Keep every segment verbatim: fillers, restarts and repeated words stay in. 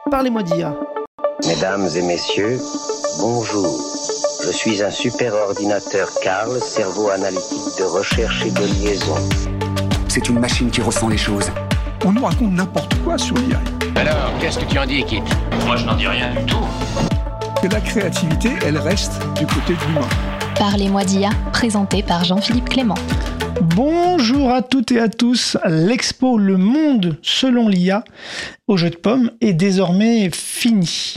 Parlez-moi d'I A. Mesdames et messieurs, bonjour. Je suis un super ordinateur Carl, cerveau analytique de recherche et de liaison. C'est une machine qui ressent les choses. On nous raconte n'importe quoi sur l'I A. Alors, qu'est-ce que tu en dis, Kit ? Moi, je n'en dis rien du tout. Que la créativité, elle reste du côté de l'humain. Parlez-moi d'I A, présenté par Jean-Philippe Clément. Bonjour à toutes et à tous. L'expo Le Monde selon l'I A au Jeu de Paume est désormais finie.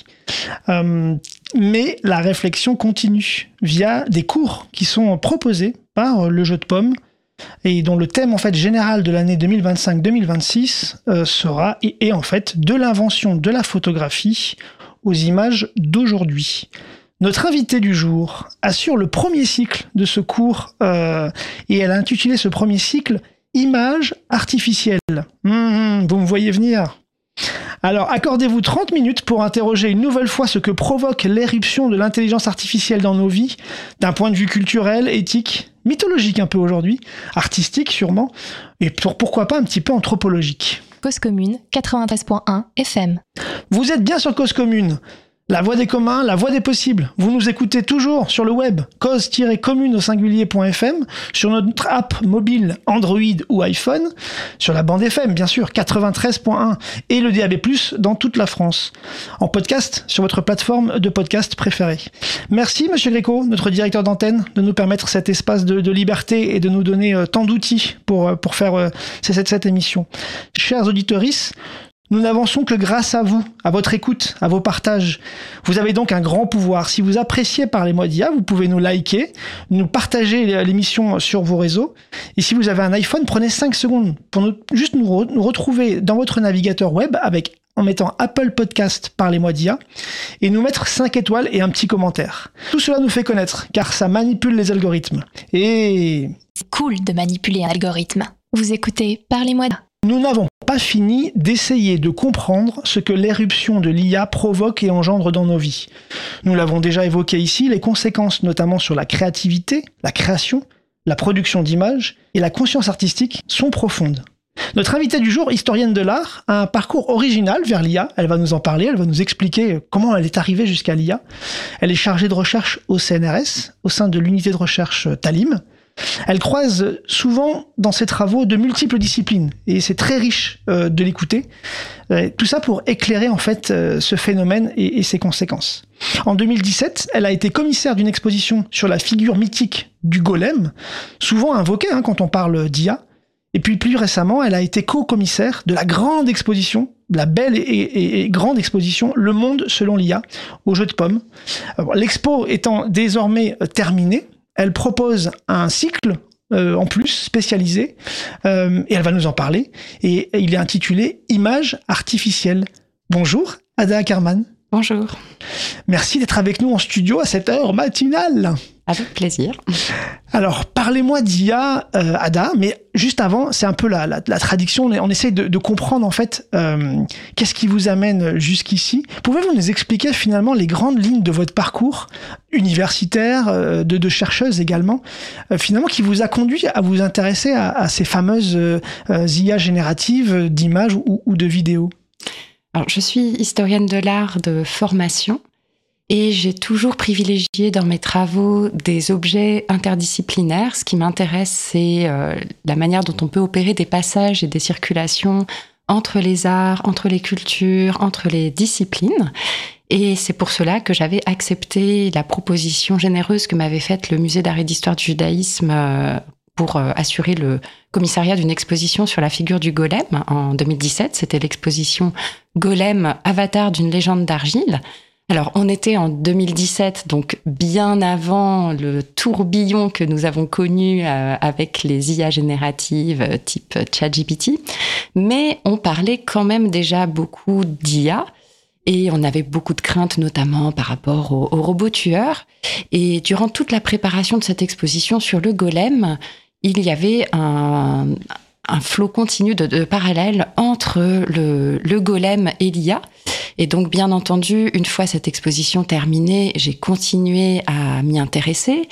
Euh, mais la réflexion continue via des cours qui sont proposés par le Jeu de Paume et dont le thème en fait général de l'année deux mille vingt-cinq deux mille vingt-six euh, sera et est en fait de l'invention de la photographie aux images d'aujourd'hui. Notre invitée du jour assure le premier cycle de ce cours euh, et elle a intitulé ce premier cycle « Images artificielles ». Mmh, vous me voyez venir. Alors, accordez-vous trente minutes pour interroger une nouvelle fois ce que provoque l'éruption de l'intelligence artificielle dans nos vies, d'un point de vue culturel, éthique, mythologique un peu aujourd'hui, artistique sûrement, et pour, pourquoi pas un petit peu anthropologique. Cause Commune, quatre-vingt-treize point un F M. Vous êtes bien sur Cause Commune, la voix des communs, la voix des possibles. Vous nous écoutez toujours sur le web, cause-commune au singulier.fm, sur notre app mobile Android ou iPhone, sur la bande F M, bien sûr, quatre-vingt-treize point un, et le D A B plus, dans toute la France. En podcast, sur votre plateforme de podcast préférée. Merci, Monsieur Gréco, notre directeur d'antenne, de nous permettre cet espace de, de liberté et de nous donner euh, tant d'outils pour, pour faire euh, cette, cette émission. Chers auditorices, nous n'avançons que grâce à vous, à votre écoute, à vos partages. Vous avez donc un grand pouvoir. Si vous appréciez Parlez-moi d'I A, vous pouvez nous liker, nous partager l'émission sur vos réseaux. Et si vous avez un iPhone, prenez cinq secondes pour nous, juste nous, re, nous retrouver dans votre navigateur web avec, en mettant Apple Podcast Parlez-moi d'I A et nous mettre cinq étoiles et un petit commentaire. Tout cela nous fait connaître, car ça manipule les algorithmes. Et... c'est cool de manipuler un algorithme. Vous écoutez Parlez-moi d'I A. Nous n'avons pas fini d'essayer de comprendre ce que l'éruption de l'I A provoque et engendre dans nos vies. Nous l'avons déjà évoqué ici, les conséquences notamment sur la créativité, la création, la production d'images et la conscience artistique sont profondes. Notre invitée du jour, historienne de l'art, a un parcours original vers l'I A. Elle va nous en parler, elle va nous expliquer comment elle est arrivée jusqu'à l'I A. Elle est chargée de recherche au C N R S, au sein de l'unité de recherche Talim. Elle croise souvent dans ses travaux de multiples disciplines et c'est très riche euh, de l'écouter. Euh, tout ça pour éclairer en fait euh, ce phénomène et, et ses conséquences. En deux mille dix-sept, elle a été commissaire d'une exposition sur la figure mythique du golem, souvent invoquée hein, quand on parle d'I A. Et puis plus récemment, elle a été co-commissaire de la grande exposition, la belle et, et, et grande exposition Le Monde selon l'I A au Jeu de Paume. Alors, l'expo étant désormais terminée, elle propose un cycle euh, en plus spécialisé euh, et elle va nous en parler. Et il est intitulé « Images artificielles ». Bonjour, Ada Ackerman. Bonjour. Merci d'être avec nous en studio à cette heure matinale. Avec plaisir. Alors, parlez-moi d'I A, euh, Ada, mais juste avant, c'est un peu la, la, la traduction. On, on essaie de, de comprendre, en fait, euh, qu'est-ce qui vous amène jusqu'ici. Pouvez-vous nous expliquer, finalement, les grandes lignes de votre parcours universitaire, euh, de, de chercheuse également, euh, finalement, qui vous a conduit à vous intéresser à, à ces fameuses euh, I A génératives d'images ou, ou de vidéos? Alors, je suis historienne de l'art de formation et j'ai toujours privilégié dans mes travaux des objets interdisciplinaires. Ce qui m'intéresse, c'est euh, la manière dont on peut opérer des passages et des circulations entre les arts, entre les cultures, entre les disciplines. Et c'est pour cela que j'avais accepté la proposition généreuse que m'avait faite le Musée d'art et d'histoire du judaïsme euh, pour assurer le commissariat d'une exposition sur la figure du golem en deux mille dix-sept. C'était l'exposition Golem, avatar d'une légende d'argile. Alors, on était en deux mille dix-sept, donc bien avant le tourbillon que nous avons connu euh, avec les I A génératives euh, type ChatGPT, mais on parlait quand même déjà beaucoup d'I A. Et on avait beaucoup de craintes, notamment par rapport aux, aux robots tueurs. Et durant toute la préparation de cette exposition sur le golem, il y avait un, un flot continu de, de parallèles entre le, le golem et l'I A. Et donc, bien entendu, une fois cette exposition terminée, j'ai continué à m'y intéresser.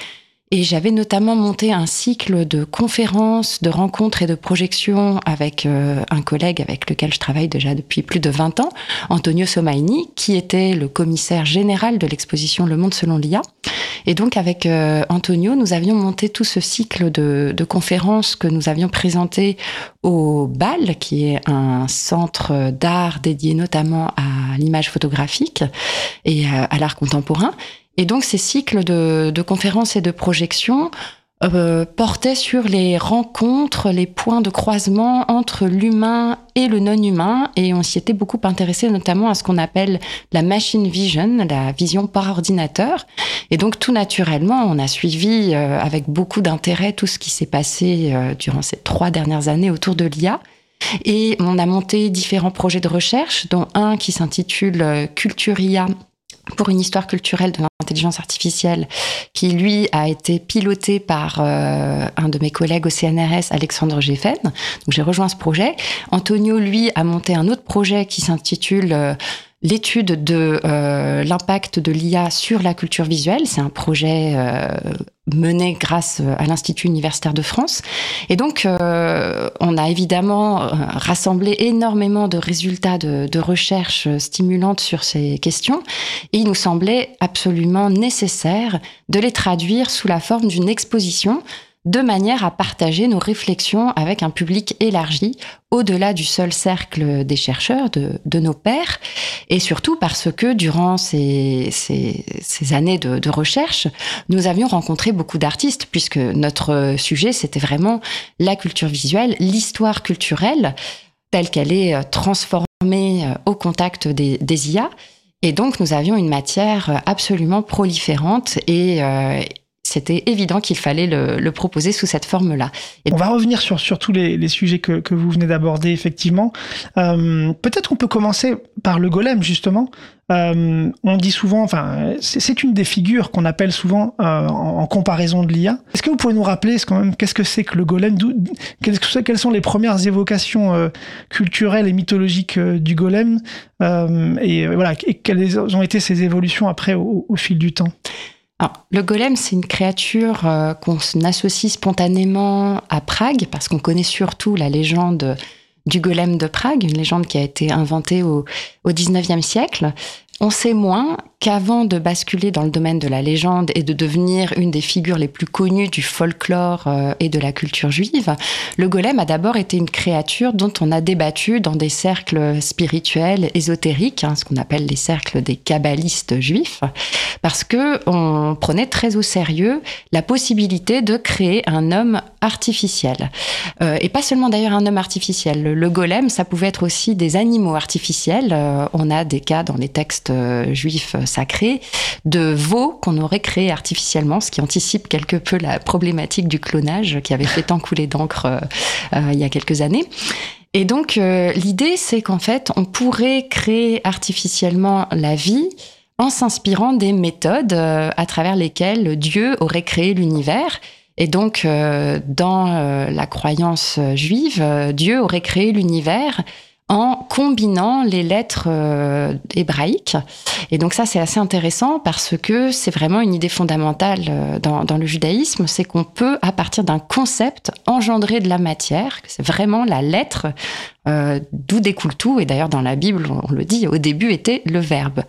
Et j'avais notamment monté un cycle de conférences, de rencontres et de projections avec euh, un collègue avec lequel je travaille déjà depuis plus de vingt ans, Antonio Somaini, qui était le commissaire général de l'exposition Le Monde selon l'I A. Et donc avec euh, Antonio, nous avions monté tout ce cycle de, de conférences que nous avions présenté au B A L, qui est un centre d'art dédié notamment à l'image photographique et euh, à l'art contemporain. Et donc, ces cycles de, de conférences et de projections euh, portaient sur les rencontres, les points de croisement entre l'humain et le non-humain. Et on s'y était beaucoup intéressé, notamment à ce qu'on appelle la machine vision, la vision par ordinateur. Et donc, tout naturellement, on a suivi euh, avec beaucoup d'intérêt tout ce qui s'est passé euh, durant ces trois dernières années autour de l'I A. Et on a monté différents projets de recherche, dont un qui s'intitule « Culture I A », pour une histoire culturelle de l'intelligence artificielle, qui, lui, a été piloté par euh, un de mes collègues au C N R S, Alexandre Geffen. Donc, j'ai rejoint ce projet. Antonio, lui, a monté un autre projet qui s'intitule euh, l'étude de euh, l'impact de l'I A sur la culture visuelle. C'est un projet euh, mené grâce à l'Institut universitaire de France. Et donc, euh, on a évidemment rassemblé énormément de résultats de, de recherche stimulantes sur ces questions. Et il nous semblait absolument nécessaire de les traduire sous la forme d'une exposition, de manière à partager nos réflexions avec un public élargi, au-delà du seul cercle des chercheurs, de, de nos pairs, et surtout parce que durant ces, ces, ces années de, de recherche, nous avions rencontré beaucoup d'artistes, puisque notre sujet, c'était vraiment la culture visuelle, l'histoire culturelle, telle qu'elle est transformée au contact des, des I A. Et donc, nous avions une matière absolument proliférante et euh, c'était évident qu'il fallait le, le proposer sous cette forme-là. Et on va revenir sur, sur tous les, les sujets que, que vous venez d'aborder, effectivement. Euh, peut-être qu'on peut commencer par le golem, justement. Euh, on dit souvent, enfin, c'est, c'est une des figures qu'on appelle souvent euh, en, en comparaison de l'I A. Est-ce que vous pouvez nous rappeler quand même, qu'est-ce que c'est que le golem, d'où, qu'est-ce que, quelles sont les premières évocations euh, culturelles et mythologiques euh, du golem euh, et, euh, voilà, et quelles ont été ces évolutions après au, au fil du temps? Alors, le golem, c'est une créature euh, qu'on associe spontanément à Prague, parce qu'on connaît surtout la légende du golem de Prague, une légende qui a été inventée au, au dix-neuvième siècle. On sait moins qu'avant de basculer dans le domaine de la légende et de devenir une des figures les plus connues du folklore euh, et de la culture juive, le golem a d'abord été une créature dont on a débattu dans des cercles spirituels, ésotériques, hein, ce qu'on appelle les cercles des kabbalistes juifs, parce que on prenait très au sérieux la possibilité de créer un homme artificiel. Euh, et pas seulement d'ailleurs un homme artificiel. Le, le golem, ça pouvait être aussi des animaux artificiels. Euh, on a des cas dans les textes euh, juifs sacrés de veaux qu'on aurait créés artificiellement, ce qui anticipe quelque peu la problématique du clonage qui avait fait tant couler d'encre euh, euh, il y a quelques années. Et donc, euh, l'idée, c'est qu'en fait, on pourrait créer artificiellement la vie en s'inspirant des méthodes euh, à travers lesquelles Dieu aurait créé l'univers. Et donc, euh, dans euh, la croyance juive, euh, Dieu aurait créé l'univers en combinant les lettres euh, hébraïques. Et donc ça, c'est assez intéressant parce que c'est vraiment une idée fondamentale euh, dans, dans le judaïsme, c'est qu'on peut, à partir d'un concept, engendrer de la matière, que c'est vraiment la lettre euh, d'où découle tout. Et d'ailleurs, dans la Bible, on le dit, au début était le verbe.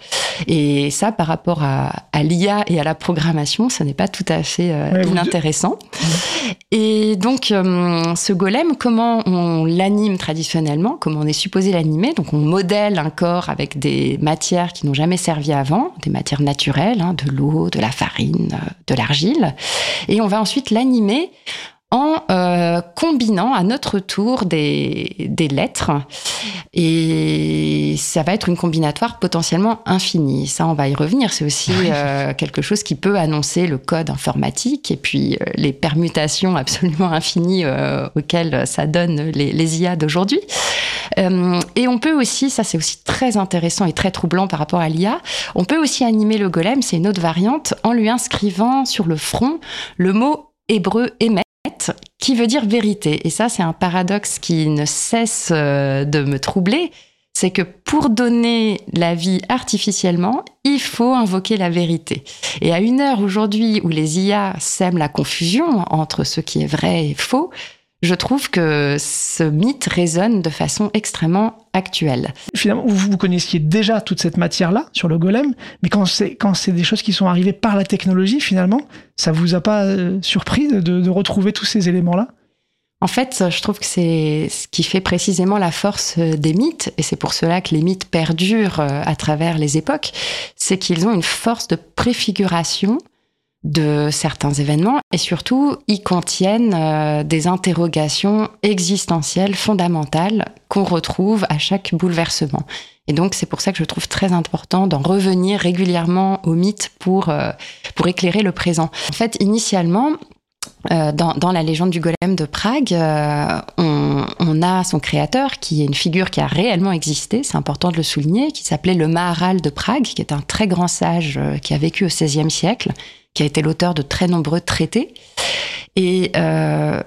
Et ça, par rapport à, à l'I A et à la programmation, ça n'est pas tout à fait euh, ouais, inintéressant. Dites... Et donc, euh, ce golem, comment on l'anime traditionnellement, comment on est supposé l'animer? Donc, on modèle un corps avec des matières qui n'ont jamais servi avant, des matières naturelles, hein, de l'eau, de la farine, de l'argile. Et on va ensuite l'animer en euh, combinant à notre tour des, des lettres. Et ça va être une combinatoire potentiellement infinie. Ça, on va y revenir. C'est aussi euh, quelque chose qui peut annoncer le code informatique et puis euh, les permutations absolument infinies euh, auxquelles ça donne les, les I A d'aujourd'hui. Euh, et on peut aussi, ça c'est aussi très intéressant et très troublant par rapport à l'I A, on peut aussi animer le golem, c'est une autre variante, en lui inscrivant sur le front le mot hébreu émet, qui veut dire vérité. Et ça, c'est un paradoxe qui ne cesse de me troubler. C'est que pour donner la vie artificiellement, il il faut invoquer la vérité. Et à une heure aujourd'hui où les I A sèment la confusion entre ce qui est vrai et faux, je trouve que ce mythe résonne de façon extrêmement actuelle. Finalement, vous, vous connaissiez déjà toute cette matière-là sur le golem, mais quand c'est, quand c'est des choses qui sont arrivées par la technologie, finalement, ça vous a pas euh, surpris de, de retrouver tous ces éléments-là ? En fait, je trouve que c'est ce qui fait précisément la force des mythes, et c'est pour cela que les mythes perdurent à travers les époques, c'est qu'ils ont une force de préfiguration de certains événements, et surtout, ils contiennent euh, des interrogations existentielles fondamentales qu'on retrouve à chaque bouleversement. Et donc, c'est pour ça que je trouve très important d'en revenir régulièrement aux mythes pour, euh, pour éclairer le présent. En fait, initialement, euh, dans, dans la légende du golem de Prague, euh, on, on a son créateur, qui est une figure qui a réellement existé, c'est important de le souligner, qui s'appelait le Maharal de Prague, qui est un très grand sage euh, qui a vécu au seizième siècle, qui a été l'auteur de très nombreux traités. Et euh,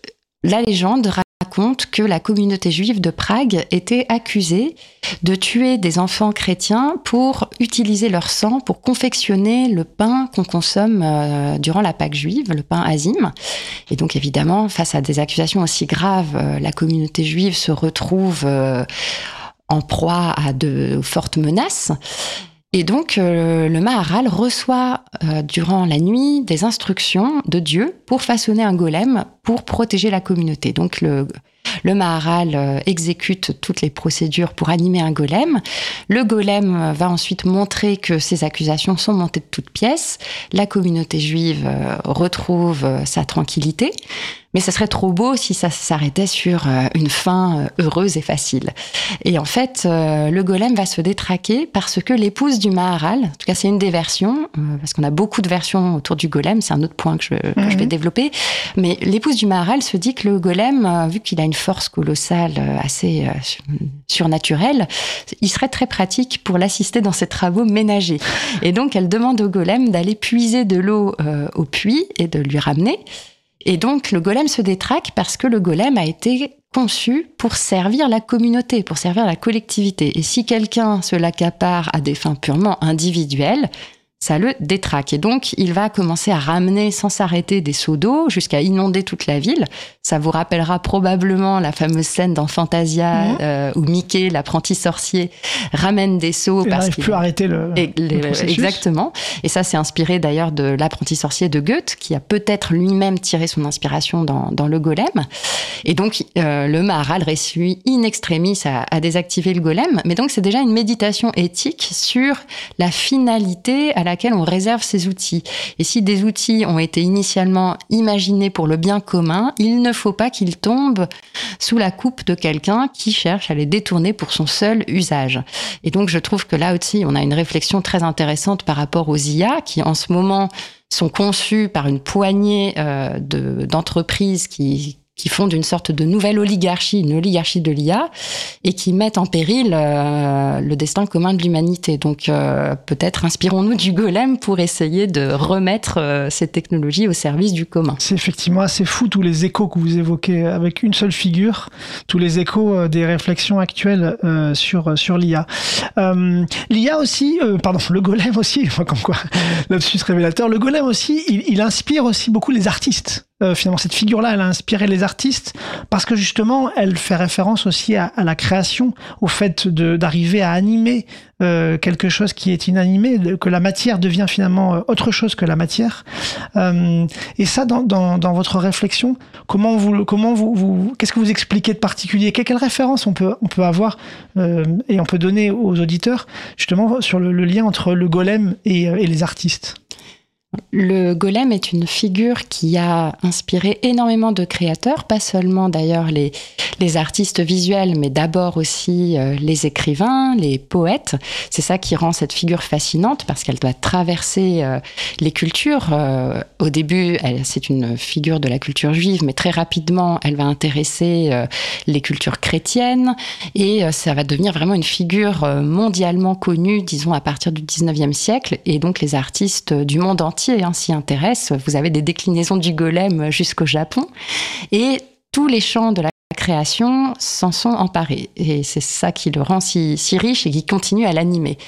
la légende raconte que la communauté juive de Prague était accusée de tuer des enfants chrétiens pour utiliser leur sang pour confectionner le pain qu'on consomme euh, durant la Pâque juive, le pain azim. Et donc évidemment, face à des accusations aussi graves, euh, la communauté juive se retrouve euh, en proie à de fortes menaces. Et donc, euh, le Maharal reçoit euh, durant la nuit des instructions de Dieu pour façonner un golem pour protéger la communauté. Donc, le, le Maharal euh, exécute toutes les procédures pour animer un golem. Le golem va ensuite montrer que ces accusations sont montées de toutes pièces. La communauté juive euh, retrouve euh, sa tranquillité. Mais ça serait trop beau si ça s'arrêtait sur une fin heureuse et facile. Et en fait, euh, le golem va se détraquer parce que l'épouse du Maharal, en tout cas c'est une des versions, euh, parce qu'on a beaucoup de versions autour du golem, c'est un autre point que je, que mmh. je vais développer, mais l'épouse du Maharal se dit que le golem, euh, vu qu'il a une force colossale euh, assez euh, surnaturelle, il serait très pratique pour l'assister dans ses travaux ménagers. Et donc elle demande au golem d'aller puiser de l'eau euh, au puits et de lui ramener. Et donc, le golem se détraque parce que le golem a été conçu pour servir la communauté, pour servir la collectivité. Et si quelqu'un se l'accapare à des fins purement individuelles, ça le détraque. Et donc, il va commencer à ramener sans s'arrêter des seaux d'eau jusqu'à inonder toute la ville. Ça vous rappellera probablement la fameuse scène dans Fantasia mmh. euh, où Mickey, l'apprenti sorcier, ramène des seaux. Il parce n'arrive qu'il plus à arrêter le, et, le processus. Exactement. Et ça, c'est inspiré d'ailleurs de l'apprenti sorcier de Goethe, qui a peut-être lui-même tiré son inspiration dans, dans le golem. Et donc, euh, le Maharal réussit in extremis à, à désactiver le golem. Mais donc, c'est déjà une méditation éthique sur la finalité à laquelle on réserve ces outils. Et si des outils ont été initialement imaginés pour le bien commun, il ne faut pas qu'ils tombent sous la coupe de quelqu'un qui cherche à les détourner pour son seul usage. Et donc, je trouve que là aussi, on a une réflexion très intéressante par rapport aux I A qui, en ce moment, sont conçues par une poignée euh, de, d'entreprises qui qui font d'une sorte de nouvelle oligarchie, une oligarchie de l'I A, et qui mettent en péril euh, le destin commun de l'humanité. Donc euh, peut-être inspirons-nous du golem pour essayer de remettre euh, ces technologies au service du commun. C'est effectivement assez fou tous les échos que vous évoquez avec une seule figure, tous les échos euh, des réflexions actuelles euh, sur, sur l'I A. Euh, L'I A aussi, euh, pardon, le golem aussi, comme quoi, lapsus révélateur, le golem aussi, il, il inspire aussi beaucoup les artistes. Euh, finalement, cette figure-là, elle a inspiré les artistes parce que justement, elle fait référence aussi à, à la création, au fait de, d'arriver à animer euh, quelque chose qui est inanimé, de, que la matière devient finalement autre chose que la matière. Euh, et ça, dans, dans, dans votre réflexion, comment vous, comment vous, vous, qu'est-ce que vous expliquez de particulier ? Quelle référence on peut, on peut avoir euh, et on peut donner aux auditeurs justement sur le, le lien entre le golem et, et les artistes ? Le golem est une figure qui a inspiré énormément de créateurs, pas seulement d'ailleurs les, les artistes visuels, mais d'abord aussi euh, les écrivains, les poètes. C'est ça qui rend cette figure fascinante parce qu'elle doit traverser euh, les cultures. Euh, au début, elle, c'est une figure de la culture juive, mais très rapidement, elle va intéresser euh, les cultures chrétiennes et euh, ça va devenir vraiment une figure euh, mondialement connue, disons, à partir du dix-neuvième siècle. Et donc, les artistes du monde entier Hein, s'y intéressent. Vous avez des déclinaisons du golem jusqu'au Japon. Et tous les champs de la création s'en sont emparés. Et c'est ça qui le rend si, si riche et qui continue à l'animer.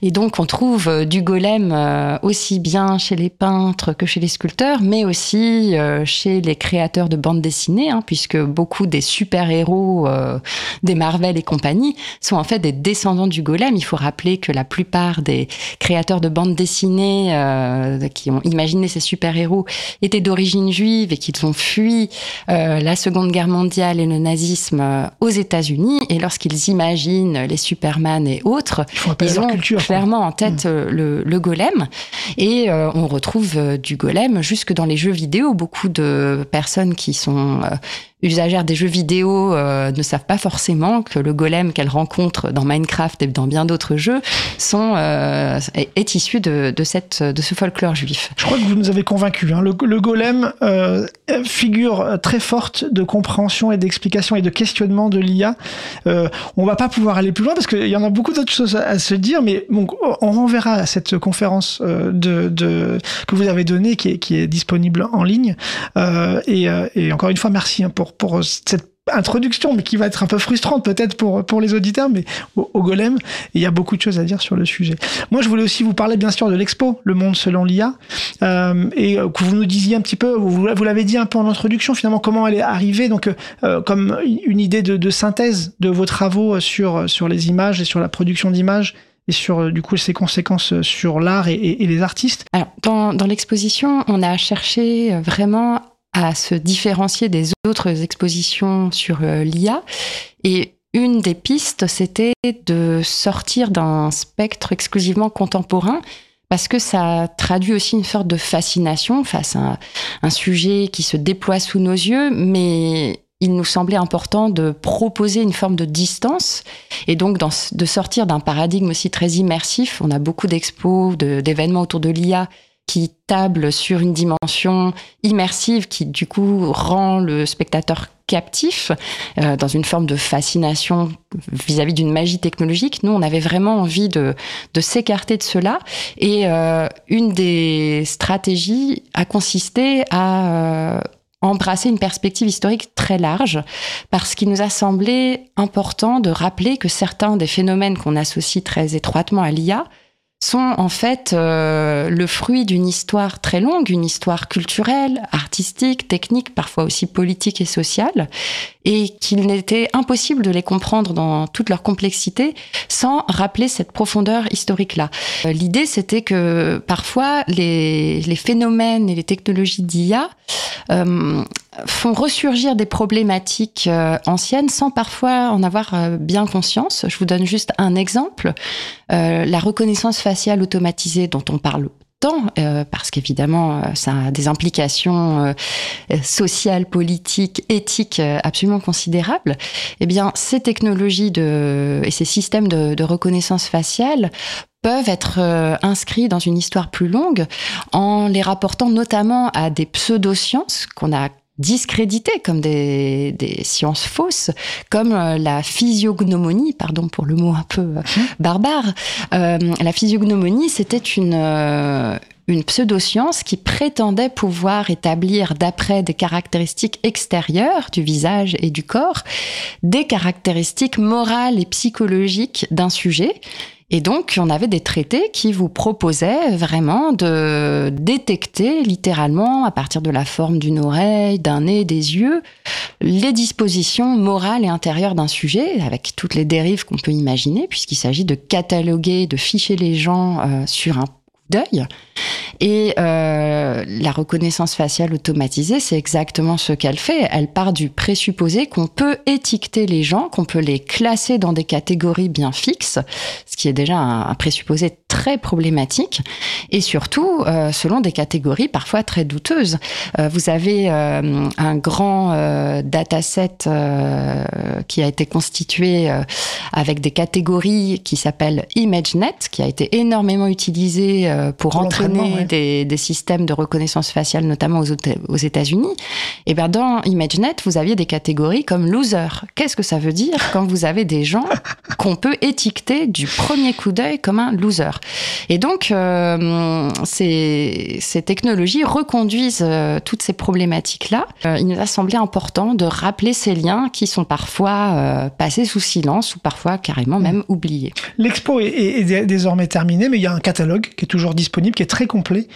Et donc, on trouve euh, du golem euh, aussi bien chez les peintres que chez les sculpteurs, mais aussi euh, chez les créateurs de bandes dessinées, hein, puisque beaucoup des super-héros euh, des Marvel et compagnie sont en fait des descendants du golem. Il faut rappeler que la plupart des créateurs de bandes dessinées euh, qui ont imaginé ces super-héros étaient d'origine juive et qu'ils ont fui euh, la Seconde Guerre mondiale et le nazisme euh, aux États-Unis. Et lorsqu'ils imaginent les Superman et autres, ils, ils ont culture, clairement quoi. en tête mmh. le, le golem. Et euh, on retrouve euh, du golem jusque dans les jeux vidéo. Beaucoup de personnes qui sont euh, usagères des jeux vidéo euh, ne savent pas forcément que le golem qu'elles rencontrent dans Minecraft et dans bien d'autres jeux sont, euh, est, est issu de, de, cette, de ce folklore juif. Je crois que vous nous avez convaincus. Hein. Le, le golem, euh, figure très forte de compréhension et d'explication et de questionnement de l'I A. Euh, on va pas pouvoir aller plus loin parce qu'il y en a beaucoup d'autres choses à, à se dire, mais bon, on renverra à cette conférence euh, de, de, que vous avez donnée, qui est, qui est disponible en ligne. Euh, et, et encore une fois, merci hein, pour pour cette introduction, mais qui va être un peu frustrante peut-être pour, pour les auditeurs, mais au, au golem, il y a beaucoup de choses à dire sur le sujet. Moi, je voulais aussi vous parler bien sûr de l'expo Le Monde selon l'I A, euh, et que vous nous disiez un petit peu, vous, vous l'avez dit un peu en introduction, finalement, comment elle est arrivée, donc euh, comme une idée de, de synthèse de vos travaux sur, sur les images et sur la production d'images, et sur, du coup, ses conséquences sur l'art et, et, et les artistes. Alors, dans, dans l'exposition, on a cherché vraiment à se différencier des autres expositions sur euh, l'I A. Et une des pistes, c'était de sortir d'un spectre exclusivement contemporain, parce que ça traduit aussi une sorte de fascination face à un, un sujet qui se déploie sous nos yeux, mais il nous semblait important de proposer une forme de distance et donc dans, de sortir d'un paradigme aussi très immersif. On a beaucoup d'expos, de, d'événements autour de l'I A qui table sur une dimension immersive qui, du coup, rend le spectateur captif euh, dans une forme de fascination vis-à-vis d'une magie technologique. Nous, on avait vraiment envie de, de s'écarter de cela. Et euh, une des stratégies a consisté à euh, embrasser une perspective historique très large, parce qu'il nous a semblé important de rappeler que certains des phénomènes qu'on associe très étroitement à l'I A sont en fait euh, le fruit d'une histoire très longue, une histoire culturelle, artistique, technique, parfois aussi politique et sociale, et qu'il n'était impossible de les comprendre dans toute leur complexité sans rappeler cette profondeur historique-là. Euh, l'idée, c'était que parfois les, les phénomènes et les technologies d'I A euh, font ressurgir des problématiques euh, anciennes sans parfois en avoir euh, bien conscience. Je vous donne juste un exemple. Euh, la reconnaissance faciale automatisée dont on parle tant, euh, parce qu'évidemment, euh, ça a des implications euh, sociales, politiques, éthiques euh, absolument considérables. Eh bien, ces technologies de, et ces systèmes de, de reconnaissance faciale peuvent être euh, inscrits dans une histoire plus longue en les rapportant notamment à des pseudosciences qu'on a discréditées comme des, des sciences fausses, comme euh, la physiognomonie, pardon pour le mot un peu euh, barbare. Euh, la physiognomonie, c'était une, euh, une pseudoscience qui prétendait pouvoir établir, d'après des caractéristiques extérieures du visage et du corps, des caractéristiques morales et psychologiques d'un sujet. Et donc, on avait des traités qui vous proposaient vraiment de détecter littéralement, à partir de la forme d'une oreille, d'un nez, des yeux, les dispositions morales et intérieures d'un sujet, avec toutes les dérives qu'on peut imaginer, puisqu'il s'agit de cataloguer, de ficher les gens euh, sur un coup d'œil. Et euh, la reconnaissance faciale automatisée, c'est exactement ce qu'elle fait. Elle part du présupposé qu'on peut étiqueter les gens, qu'on peut les classer dans des catégories bien fixes, ce qui est déjà un, un présupposé très problématique, et surtout euh, selon des catégories parfois très douteuses. Euh, vous avez euh, un grand euh, dataset euh, qui a été constitué euh, avec des catégories qui s'appellent ImageNet, qui a été énormément utilisé euh, pour, pour entraîner ouais. des, des systèmes de reconnaissance faciale, notamment aux, aux États-Unis. Et bien, dans ImageNet, vous aviez des catégories comme loser. Qu'est-ce que ça veut dire quand vous avez des gens qu'on peut étiqueter du premier coup d'œil comme un loser? Et donc, euh, ces, ces technologies reconduisent euh, toutes ces problématiques-là. Euh, il nous a semblé important de rappeler ces liens qui sont parfois euh, passés sous silence ou parfois carrément même oubliés. L'expo est, est, est désormais terminée, mais il y a un catalogue qui est toujours disponible, qui est très complet.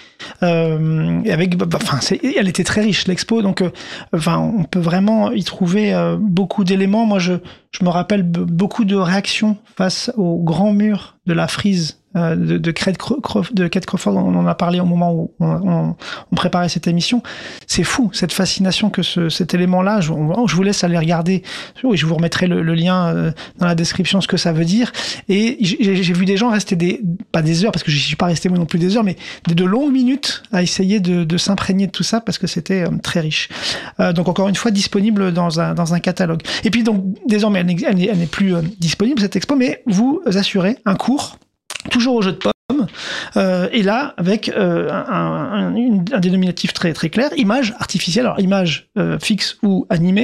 Euh, et avec, enfin, c'est, elle était très riche, l'expo, donc euh, enfin, on peut vraiment y trouver euh, beaucoup d'éléments. Moi, je, je me rappelle b- beaucoup de réactions face au grand mur de la frise euh, de, de, Kate Crawford, de Kate Crawford, on en a parlé au moment où on, on, on préparait cette émission. C'est fou, cette fascination que ce, cet élément-là, je, je vous laisse aller regarder, et je vous remettrai le, le lien euh, dans la description, ce que ça veut dire. Et j'ai, j'ai vu des gens rester des, pas des heures, parce que je suis pas resté moi non plus des heures, mais de, de longues minutes à essayer de, de s'imprégner de tout ça, parce que c'était euh, très riche. Euh, donc encore une fois, disponible dans un, dans un catalogue. Et puis donc, désormais, elle n'est, elle n'est, elle n'est plus euh, disponible, cette expo, mais vous assurez un cours toujours au jeu de pommes, euh, et là, avec euh, un, un, un, un dénominatif très, très clair, image artificielle, alors image euh, fixe ou animée.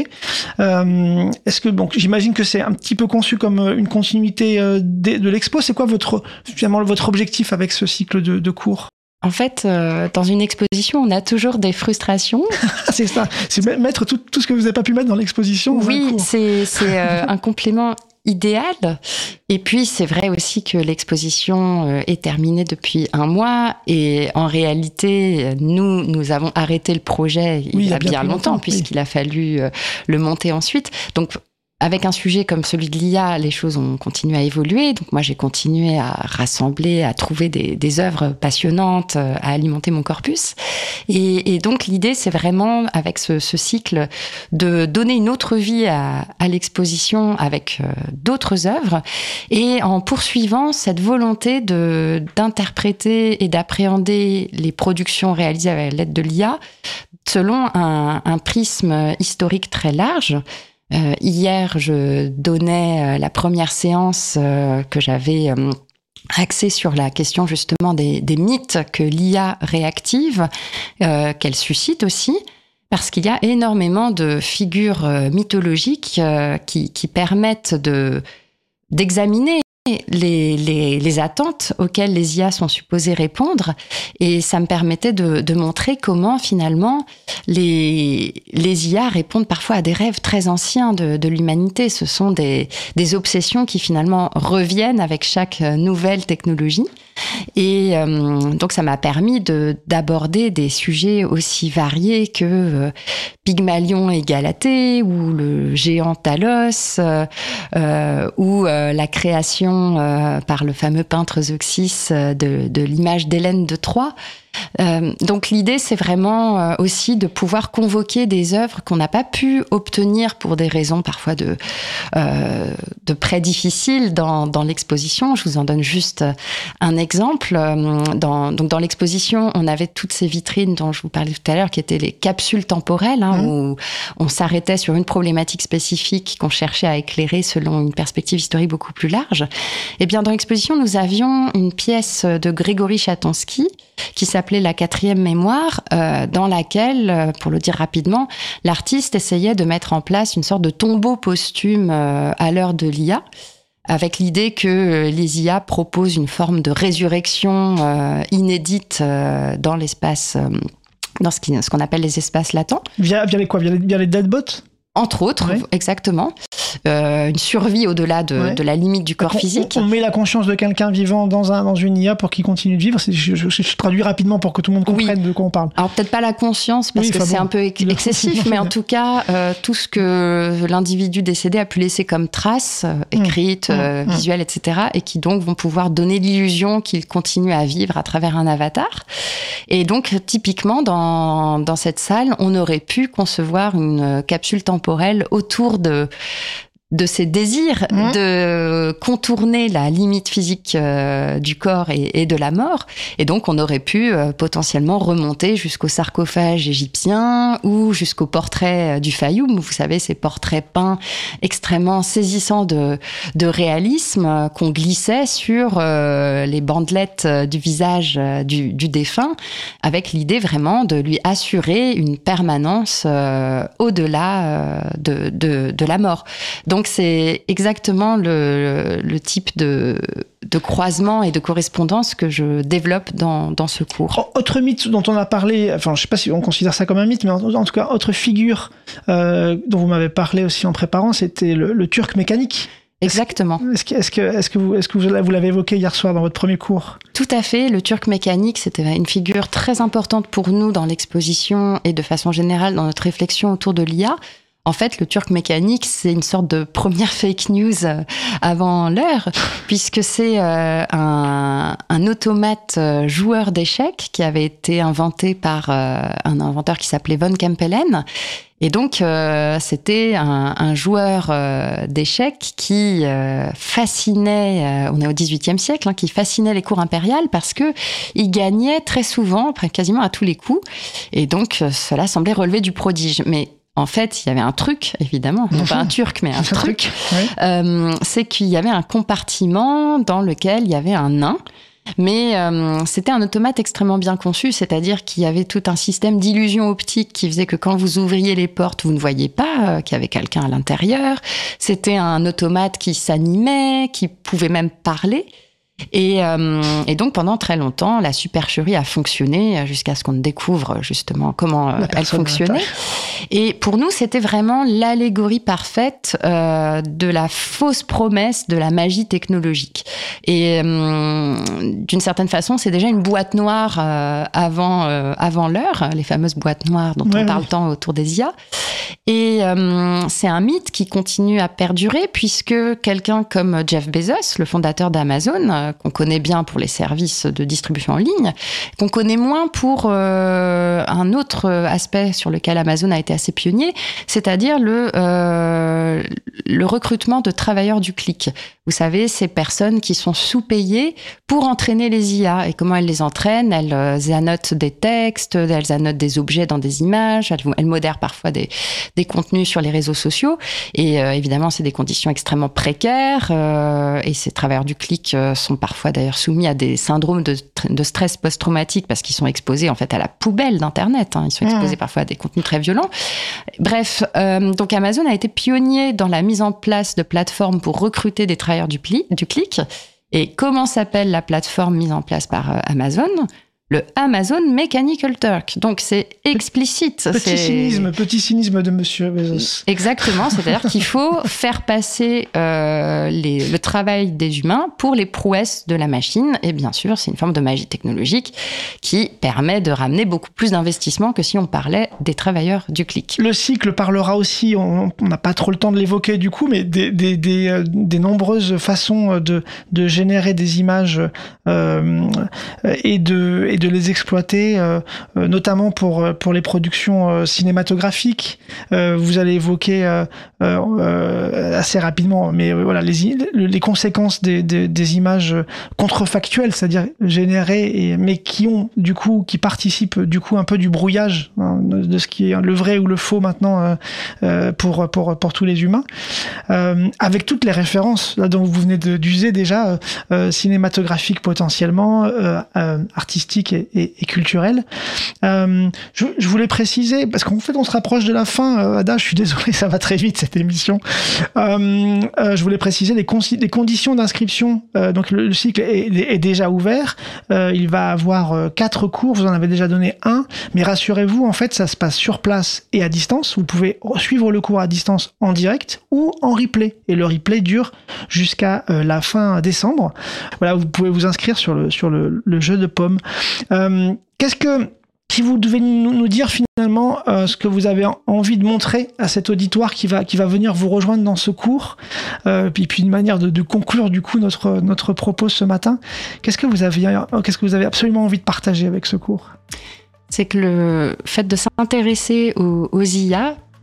Euh, est-ce que, bon, j'imagine que c'est un petit peu conçu comme une continuité euh, de, de l'expo. C'est quoi votre, finalement, votre objectif avec ce cycle de, de cours ? En fait, euh, dans une exposition, on a toujours des frustrations. C'est ça, c'est mettre tout, tout ce que vous n'avez pas pu mettre dans l'exposition. Dans oui, c'est, c'est euh, un complément idéal. Et puis, c'est vrai aussi que l'exposition est terminée depuis un mois. Et en réalité, nous, nous avons arrêté le projet il, oui, y, a il y a bien, bien longtemps, longtemps puisqu'il oui. a fallu le monter ensuite. Donc, avec un sujet comme celui de l'I A, les choses ont continué à évoluer. Donc moi, j'ai continué à rassembler, à trouver des, des œuvres passionnantes, à alimenter mon corpus. Et, et donc l'idée, c'est vraiment, avec ce, ce cycle, de donner une autre vie à, à l'exposition avec euh, d'autres œuvres, et en poursuivant cette volonté de, d'interpréter et d'appréhender les productions réalisées avec l'aide de l'I A selon un, un prisme historique très large. Euh, hier, je donnais euh, la première séance euh, que j'avais euh, axée sur la question justement des, des mythes que l'I A réactive, euh, qu'elle suscite aussi, parce qu'il y a énormément de figures euh, mythologiques euh, qui, qui permettent de, d'examiner Les, les, les attentes auxquelles les I A sont supposées répondre, et ça me permettait de, de montrer comment finalement les, les I A répondent parfois à des rêves très anciens de, de l'humanité. Ce sont des, des obsessions qui finalement reviennent avec chaque nouvelle technologie. Et euh, donc ça m'a permis de, d'aborder des sujets aussi variés que euh, Pygmalion et Galatée, ou le géant Talos, euh, euh, ou euh, la création euh, par le fameux peintre Zeuxis de, de l'image d'Hélène de Troie. Euh, donc l'idée, c'est vraiment euh, aussi de pouvoir convoquer des œuvres qu'on n'a pas pu obtenir pour des raisons parfois de, euh, de prêts difficiles dans, dans l'exposition. Je vous en donne juste un exemple. Dans, donc dans l'exposition, on avait toutes ces vitrines dont je vous parlais tout à l'heure, qui étaient les capsules temporelles, hein, mmh. où on s'arrêtait sur une problématique spécifique qu'on cherchait à éclairer selon une perspective historique beaucoup plus large. Et bien dans l'exposition, nous avions une pièce de Grégory Chatonsky qui s'appelait La quatrième mémoire, euh, dans laquelle, euh, pour le dire rapidement, l'artiste essayait de mettre en place une sorte de tombeau posthume euh, à l'heure de l'I A, avec l'idée que euh, les I A proposent une forme de résurrection euh, inédite euh, dans l'espace, euh, dans ce, qui, ce qu'on appelle les espaces latents. Via, via les quoi ? Via les, via les deadbots ? Entre autres, oui. Exactement. Euh, une survie au-delà de, ouais. de la limite du corps on, physique. On, on met la conscience de quelqu'un vivant dans, un, dans une I A pour qu'il continue de vivre. C'est, je, je, je traduis rapidement pour que tout le monde comprenne oui. de quoi on parle. Alors peut-être pas la conscience, parce oui, que c'est bon, un peu ex- excessif, mais en tout cas, euh, tout ce que l'individu décédé a pu laisser comme traces, euh, écrites, mmh. euh, mmh. visuelles, et cetera, et qui donc vont pouvoir donner l'illusion qu'il continue à vivre à travers un avatar. Et donc, typiquement, dans, dans cette salle, on aurait pu concevoir une capsule temporelle autour de de ces désirs mmh. de contourner la limite physique euh, du corps et, et de la mort. Et donc, on aurait pu euh, potentiellement remonter jusqu'au sarcophage égyptien ou jusqu'au portrait du Fayoum. Vous savez, ces portraits peints extrêmement saisissants de, de réalisme euh, qu'on glissait sur euh, les bandelettes du visage euh, du, du défunt, avec l'idée vraiment de lui assurer une permanence euh, au-delà euh, de, de, de la mort. Donc, Donc, c'est exactement le, le type de, de croisement et de correspondance que je développe dans, dans ce cours. Autre mythe dont on a parlé, enfin, je ne sais pas si on considère ça comme un mythe, mais en, en tout cas, autre figure euh, dont vous m'avez parlé aussi en préparant, c'était le, le turc mécanique. Exactement. Est-ce que, est-ce que, est-ce que, vous, est-ce que vous, vous l'avez évoqué hier soir dans votre premier cours ? Tout à fait. Le turc mécanique, c'était une figure très importante pour nous dans l'exposition et de façon générale dans notre réflexion autour de l'I A. En fait, le turc mécanique, c'est une sorte de première fake news avant l'heure, puisque c'est euh, un, un automate joueur d'échecs qui avait été inventé par euh, un inventeur qui s'appelait von Kempelen. Et donc, euh, c'était un, un joueur euh, d'échecs qui euh, fascinait, euh, on est au dix-huitième siècle, hein, qui fascinait les cours impériales parce que il gagnait très souvent, quasiment à tous les coups. Et donc, cela semblait relever du prodige. Mais en fait, il y avait un truc, évidemment, non pas un turc, mais un truc, oui. euh, c'est qu'il y avait un compartiment dans lequel il y avait un nain, mais euh, c'était un automate extrêmement bien conçu, c'est-à-dire qu'il y avait tout un système d'illusion optique qui faisait que quand vous ouvriez les portes, vous ne voyiez pas euh, qu'il y avait quelqu'un à l'intérieur. C'était un automate qui s'animait, qui pouvait même parler. Et, euh, et donc, pendant très longtemps, la supercherie a fonctionné jusqu'à ce qu'on découvre justement comment euh, elle fonctionnait. Et pour nous, c'était vraiment l'allégorie parfaite euh, de la fausse promesse de la magie technologique. Et euh, d'une certaine façon, c'est déjà une boîte noire euh, avant, euh, avant l'heure, les fameuses boîtes noires dont ouais, on parle ouais. tant autour des I A. Et euh, c'est un mythe qui continue à perdurer puisque quelqu'un comme Jeff Bezos, le fondateur d'Amazon, qu'on connaît bien pour les services de distribution en ligne, qu'on connaît moins pour euh, un autre aspect sur lequel Amazon a été assez pionnier, c'est-à-dire le, euh, le recrutement de travailleurs du clic. Vous savez, ces personnes qui sont sous-payées pour entraîner les I A. Et comment elles les entraînent ? Elles euh, annotent des textes, elles annotent des objets dans des images, elles, elles modèrent parfois des, des contenus sur les réseaux sociaux. Et euh, évidemment, c'est des conditions extrêmement précaires. Euh, et ces travailleurs du clic euh, sont parfois d'ailleurs soumis à des syndromes de, de stress post-traumatique parce qu'ils sont exposés en fait à la poubelle d'Internet. Hein. Ils sont exposés mmh. parfois à des contenus très violents. Bref, euh, donc Amazon a été pionnier dans la mise en place de plateformes pour recruter des travailleurs du, pli, du clic. Et comment s'appelle la plateforme mise en place par euh, Amazon ? Le Amazon Mechanical Turk. Donc, c'est explicite. Petit c'est... cynisme, petit cynisme de Monsieur Bezos. Exactement. C'est-à-dire qu'il faut faire passer euh, les, le travail des humains pour les prouesses de la machine. Et bien sûr, c'est une forme de magie technologique qui permet de ramener beaucoup plus d'investissement que si on parlait des travailleurs du clic. Le cycle parlera aussi, on n'a pas trop le temps de l'évoquer du coup, mais des, des, des, des nombreuses façons de, de générer des images euh, et de et de les exploiter, euh, notamment pour pour les productions euh, cinématographiques. Euh, vous allez évoquer euh, euh, assez rapidement, mais euh, voilà les les conséquences des des, des images contrefactuelles, c'est-à-dire générées, et, mais qui ont du coup qui participent du coup un peu du brouillage hein, de ce qui est le vrai ou le faux maintenant euh, euh, pour pour pour tous les humains, euh, avec toutes les références là dont vous venez de, d'user déjà euh, cinématographiques potentiellement, euh, euh, artistiques Et, et, et culturel. Euh, je, je voulais préciser, parce qu'en fait on se rapproche de la fin, euh, Ada, je suis désolé, ça va très vite cette émission. Euh, euh, je voulais préciser les, con- les conditions d'inscription. Euh, donc le, le cycle est, est déjà ouvert. Euh, il va avoir euh, quatre cours, vous en avez déjà donné un, mais rassurez-vous, en fait ça se passe sur place et à distance. Vous pouvez suivre le cours à distance en direct ou en replay. Et le replay dure jusqu'à euh, la fin décembre. Voilà, vous pouvez vous inscrire sur le, sur le, le jeu de pommes. Euh, qu'est-ce que, si vous devez nous, nous dire finalement euh, ce que vous avez envie de montrer à cet auditoire qui va, qui va venir vous rejoindre dans ce cours, euh, puis, puis une manière de, de conclure du coup notre, notre propos ce matin, qu'est-ce que vous avez, qu'est-ce que vous avez absolument envie de partager avec ce cours ? C'est que le fait de s'intéresser aux, aux I A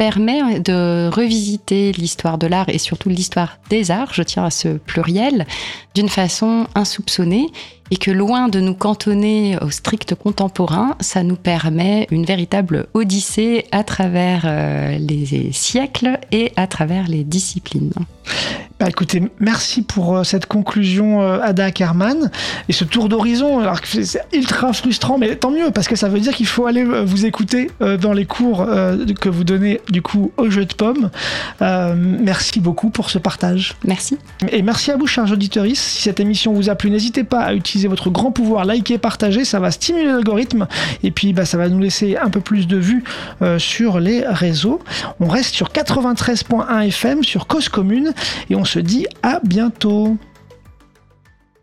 permet de revisiter l'histoire de l'art et surtout l'histoire des arts, je tiens à ce pluriel, d'une façon insoupçonnée, et que loin de nous cantonner au strict contemporain, ça nous permet une véritable odyssée à travers euh, les siècles et à travers les disciplines. Bah écoutez, merci pour euh, cette conclusion, euh, Ada Ackerman, et ce tour d'horizon. Alors que c'est ultra frustrant, mais tant mieux, parce que ça veut dire qu'il faut aller euh, vous écouter euh, dans les cours euh, que vous donnez du coup au Jeu de Paume. Euh, merci beaucoup pour ce partage. Merci. Et merci à vous, chers auditeurs. Si cette émission vous a plu, n'hésitez pas à utiliser votre grand pouvoir, liker, partager, ça va stimuler l'algorithme, et puis bah, ça va nous laisser un peu plus de vues euh, sur les réseaux. On reste sur quatre-vingt-treize point un F M, sur Cause Commune, et on se dit à bientôt.